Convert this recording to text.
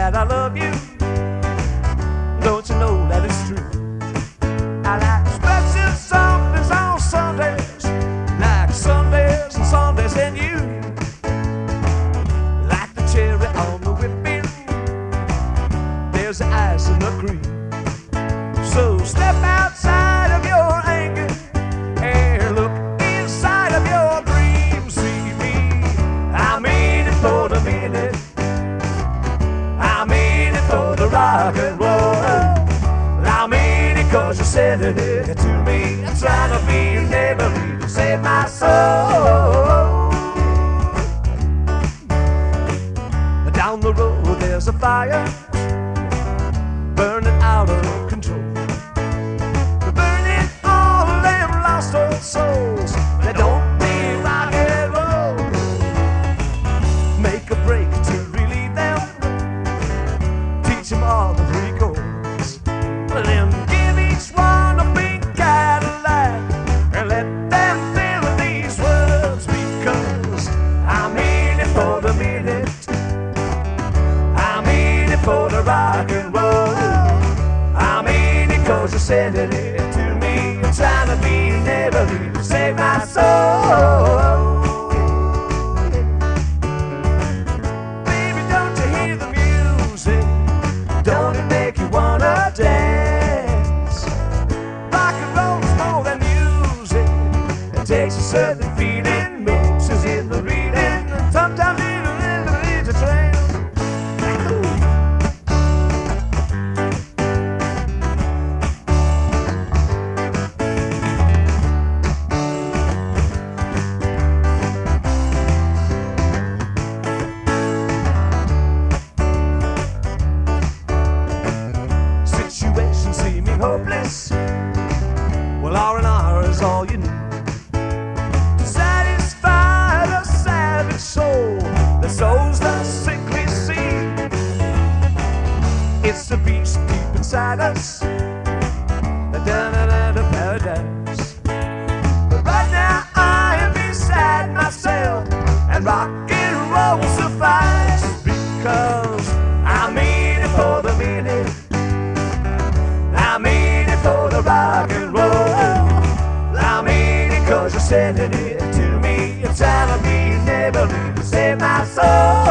that I love you. Don't you know that it's true? I like special somethings on Sundays, like Sundays and Sundays and you. Like the cherry on the whipping, there's the ice in the cream. So step outside of your anger and look inside of your dreams. See me, I'm in it for the minute, I'm in it for the rock and roll. I'm in it 'cause you said it to me. I'm trying to be never leave to save my soul. Down the road there's a fire burning out of control, burning all of them lost old souls that don't need rock and roll. Make a break to relieve them, teach them all the three chords, then give each one a pink Cadillac and let them feel these words. Because I'm in it for the minute, I'm in it for the rock and roll. I'm in it 'cause you said it to me. I'm trying to be never leave to save my soul. Baby, don't you hear the music? Don't it make you wanna dance? Rock and roll is more than music. It takes a certain feeling, mixes in the reading, and sometimes even leads a train. Situation seeming hopeless, well R&R is all you need to satisfy the savage soul that sows the sickly seed. It's the beast deep inside us, the da-da-da-da paradise. But right now I am beside myself, and rock and roll suffice. Because I'm in it for the minute, I'm in it for the rock and roll. I'm in it 'cause you're sending it to me. I'm trying to be never leave to save my soul.